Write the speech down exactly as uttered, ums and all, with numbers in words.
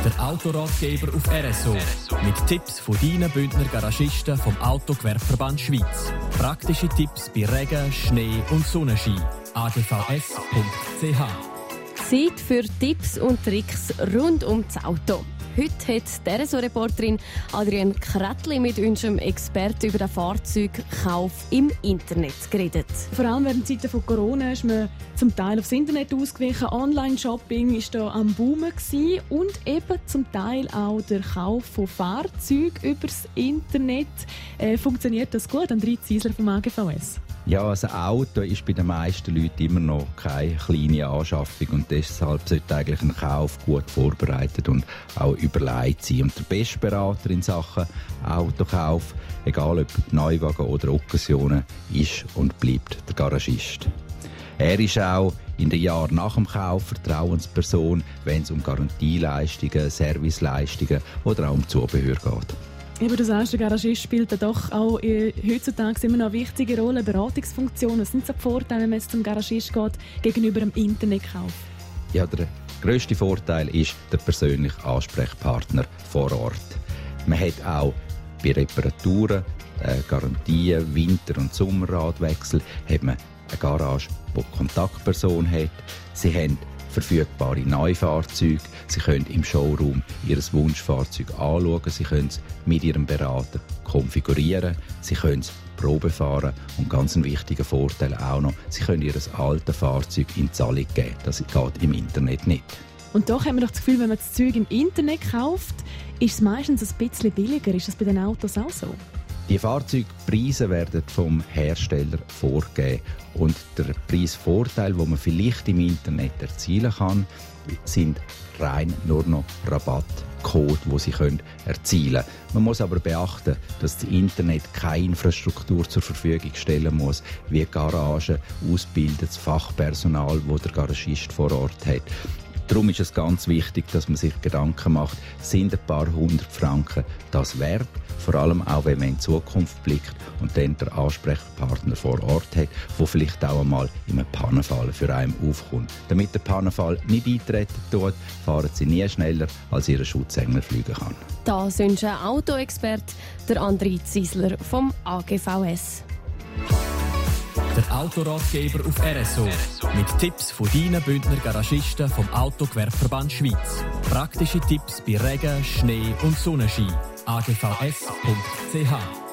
Der Autoratgeber auf R S O. Mit Tipps von deinen Bündner Garagisten vom Autogewerbeverband Schweiz. Praktische Tipps bei Regen, Schnee und Sonnenschein. a g v s punkt c h. Zeit für Tipps und Tricks rund um das Auto. Heute hat die R S O-Reporterin Adrienne Kretli mit unserem Experten über den Fahrzeugkauf im Internet geredet. Vor allem während Zeiten von Corona ist man zum Teil aufs Internet ausgewichen. Online-Shopping war da am Boomen gewesen. Und eben zum Teil auch der Kauf von Fahrzeugen über das Internet. Äh, funktioniert das gut? André Ziesler vom A G V S. Ja, also ein Auto ist bei den meisten Leuten immer noch keine kleine Anschaffung und deshalb sollte eigentlich ein Kauf gut vorbereitet und auch überlegt sein. Und der beste Berater in Sachen Autokauf, egal ob Neuwagen oder Occasionen, ist und bleibt der Garagist. Er ist auch in den Jahren nach dem Kauf Vertrauensperson, wenn es um Garantieleistungen, Serviceleistungen oder auch um Zubehör geht. Eben, du sagst, der Garagist spielt da doch auch äh, heutzutage immer noch eine wichtige Rolle, Beratungsfunktion. Was sind so die Vorteile, wenn man jetzt zum Garagist geht, gegenüber dem Internetkauf? Ja, der grösste Vorteil ist der persönliche Ansprechpartner vor Ort. Man hat auch bei Reparaturen, äh, Garantien, Winter- und Sommerradwechsel hat man eine Garage, die Kontaktperson hat. Sie haben verfügbare Neufahrzeuge. Sie können im Showroom Ihr Wunschfahrzeug anschauen. Sie können es mit Ihrem Berater konfigurieren. Sie können es Probe fahren. Und ganz ein wichtiger Vorteil auch noch, Sie können Ihr altes Fahrzeug in Zahlung geben. Das geht im Internet nicht. Und doch haben wir doch das Gefühl, wenn man das Zeug im Internet kauft, ist es meistens ein bisschen billiger. Ist das bei den Autos auch so? Die Fahrzeugpreise werden vom Hersteller vorgegeben und der Preisvorteil, den man vielleicht im Internet erzielen kann, sind rein nur noch Rabattcode, die Sie erzielen können. Man muss aber beachten, dass das Internet keine Infrastruktur zur Verfügung stellen muss, wie Garagen, ausgebildetes Fachpersonal, das der Garagist vor Ort hat. Darum ist es ganz wichtig, dass man sich Gedanken macht, sind ein paar hundert Franken das wert? Vor allem auch, wenn man in die Zukunft blickt und dann der Ansprechpartner vor Ort hat, der vielleicht auch einmal in einem Pannenfall für einen aufkommt. Damit der Pannenfall nicht eintreten tut, fahren Sie nie schneller, als Ihr Schutzengel fliegen kann. Das wünscht ein Autoexperte, der André Ziesler vom A G V S. Der Autoratgeber auf R S O. Mit Tipps von deinen Bündner Garagisten vom Autogewerbeverband Schweiz. Praktische Tipps bei Regen, Schnee und Sonnenschein. a g v s punkt c h